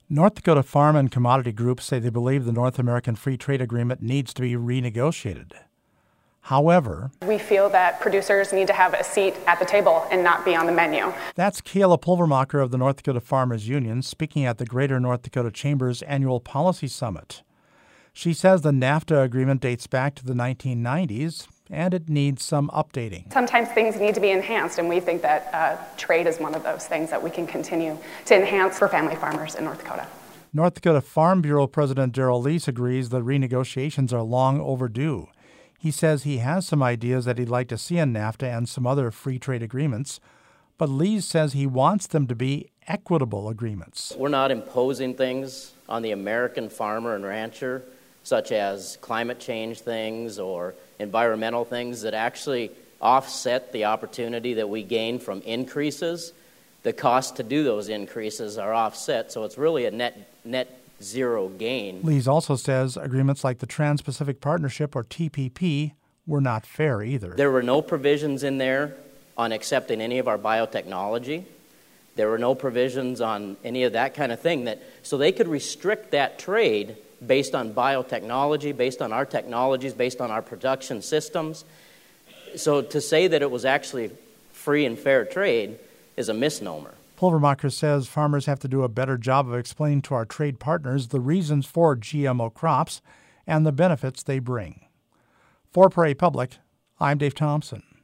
North Dakota farm and commodity groups say they believe the North American Free Trade Agreement needs to be renegotiated. However, we feel that producers need to have a seat at the table and not be on the menu. That's Kayla Pulvermacher of the North Dakota Farmers Union speaking at the Greater North Dakota Chamber's annual policy summit. She says the NAFTA agreement dates back to the 1990s and it needs some updating. Sometimes things need to be enhanced, and we think that trade is one of those things that we can continue to enhance for family farmers in North Dakota. North Dakota Farm Bureau President Darrell Lease agrees the renegotiations are long overdue. He says he has some ideas that he'd like to see in NAFTA and some other free trade agreements, but Lease says he wants them to be equitable agreements. We're not imposing things on the American farmer and rancher, such as climate change things or environmental things that actually offset the opportunity that we gain from increases. The cost to do those increases are offset, so it's really a net zero gain. Lees also says agreements like the Trans-Pacific Partnership, or TPP, were not fair either. There were no provisions in there on accepting any of our biotechnology. There were no provisions on any of that kind of thing, so they could restrict that trade based on biotechnology, based on our technologies, based on our production systems. So to say that it was actually free and fair trade is a misnomer. Pulvermacher says farmers have to do a better job of explaining to our trade partners the reasons for GMO crops and the benefits they bring. For Prairie Public, I'm Dave Thompson.